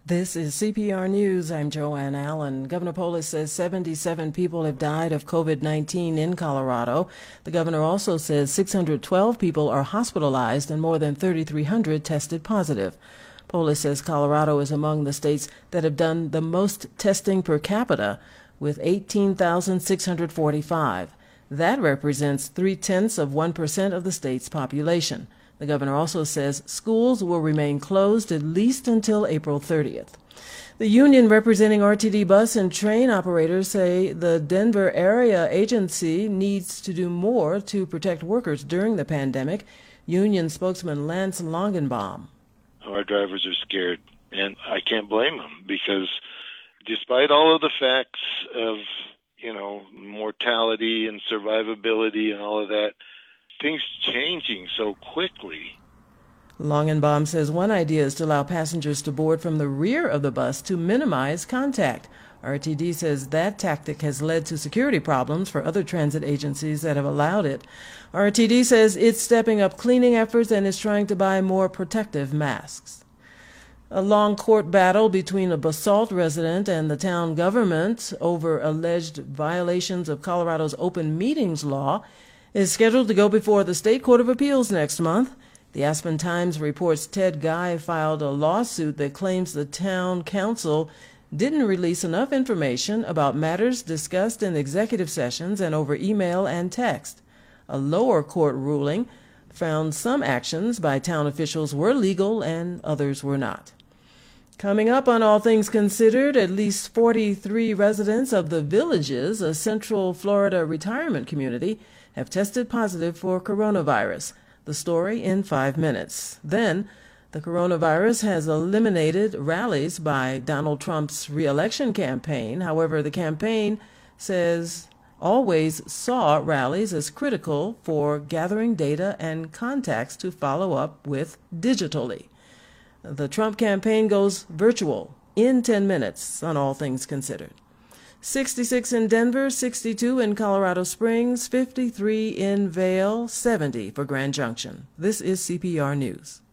This is CPR News. I'm Joanne Allen. Governor Polis says 77 people have died of COVID-19 in Colorado. The governor also says 612 people are hospitalized and more than 3,300 tested positive. Polis says Colorado is among the states that have done the most testing per capita, with 18,645. That represents 0.3% of the state's population. The governor also says schools will remain closed at least until April 30th. The union representing RTD bus and train operators say the Denver area agency needs to do more to protect workers during the pandemic. Union spokesman Lance Longenbaum. Our drivers are scared, and I can't blame them, because despite all of the facts of, mortality and survivability and all of that, things changing so quickly. Longenbaum says one idea is to allow passengers to board from the rear of the bus to minimize contact. RTD says that tactic has led to security problems for other transit agencies that have allowed it. RTD says it's stepping up cleaning efforts and is trying to buy more protective masks. A long court battle between a Basalt resident and the town government over alleged violations of Colorado's open meetings law is scheduled to go before the State Court of Appeals next month. The Aspen Times reports Ted Guy filed a lawsuit that claims the town council didn't release enough information about matters discussed in executive sessions and over email and text. A lower court ruling found some actions by town officials were legal and others were not. Coming up on All Things Considered, at least 43 residents of The Villages, a Central Florida retirement community, have tested positive for coronavirus. The story in 5 minutes. Then, the coronavirus has eliminated rallies by Donald Trump's re-election campaign. However, the campaign says always saw rallies as critical for gathering data and contacts to follow up with digitally. The Trump campaign goes virtual in 10 minutes on All Things Considered. 66 in Denver, 62 in Colorado Springs, 53 in Vail, 70 for Grand Junction. This is CPR News.